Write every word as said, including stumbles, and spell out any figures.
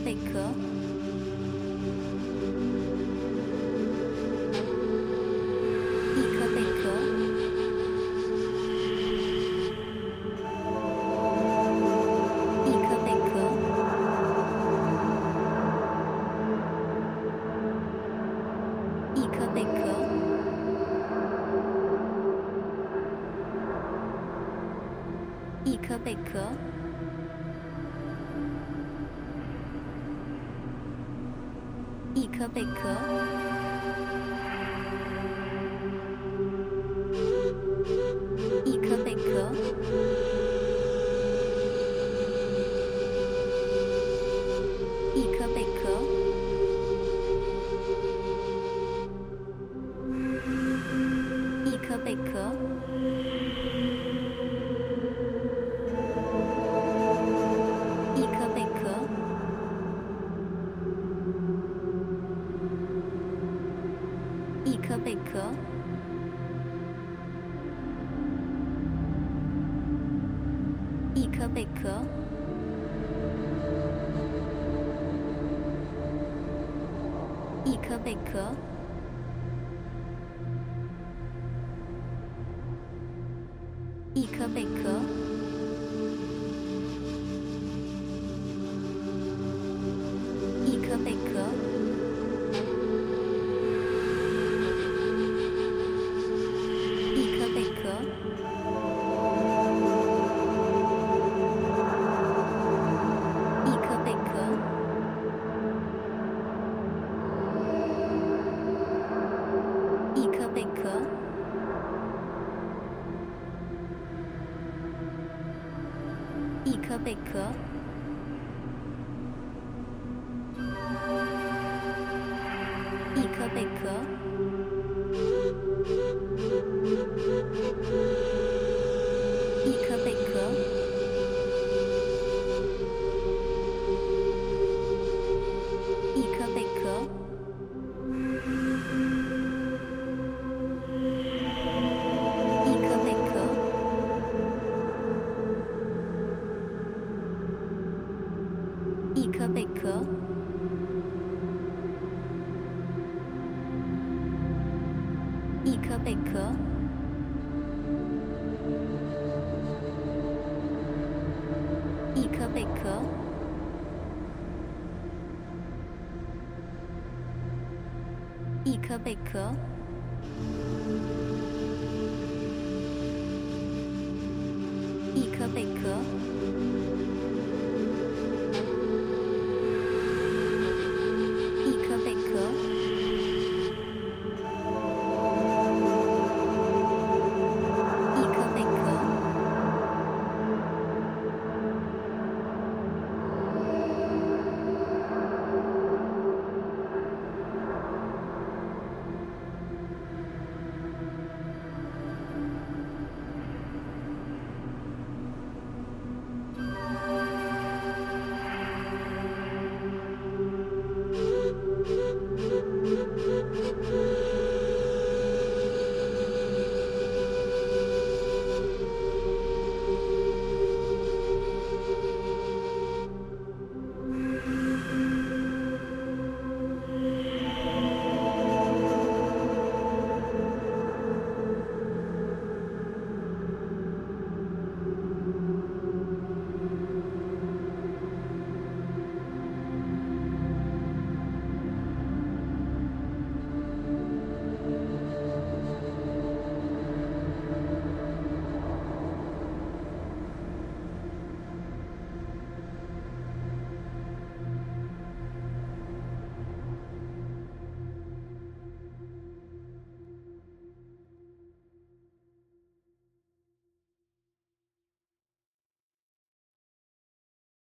贝壳，一颗贝壳，一颗贝壳，一颗贝壳，一颗贝壳。一颗贝壳，一颗贝壳，一颗贝壳，一颗贝壳，一颗贝壳。一颗贝壳，一颗贝壳，一颗贝壳，一颗贝壳，一颗贝壳。一颗贝壳，一颗贝壳，一颗贝壳，一颗贝壳，一颗贝壳。一颗贝壳，一颗贝壳，一颗贝壳，一颗贝壳，一颗贝壳。